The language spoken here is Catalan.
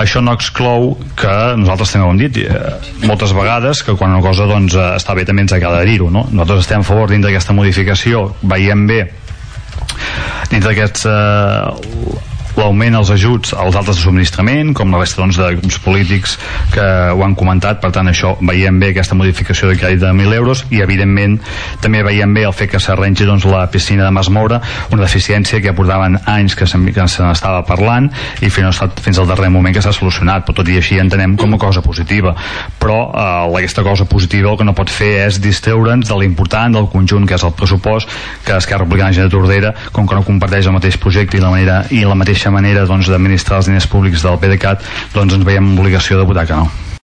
això no exclou que nosaltres també ho hem dit moltes vegades, que quan una cosa doncs, està bé també ens ha d'adherir-ho, no? Nosaltres estem a favor dintre d'aquesta modificació, veiem bé dintre d'aquests l'augment als ajuts als altres de subministrament, com la resta doncs, de grups polítics que ho han comentat. Per tant, això veiem bé aquesta modificació de crèdit de 1.000 euros, i evidentment també veiem bé el fet que s'arrengi doncs, la piscina de Masmoura, una deficiència que portaven anys que se n'estava parlant i fins al darrer moment que s'ha solucionat, però tot i així entenem com a cosa positiva. Però aquesta cosa positiva el que no pot fer és distreure'ns de l'important del conjunt que és el pressupost, que Esquerra Republicana de Tordera, com que no comparteix el mateix projecte i la mateixa manera doncs, d'administrar els diners públics del PDeCAT, doncs ens veiem amb obligació de votar que no.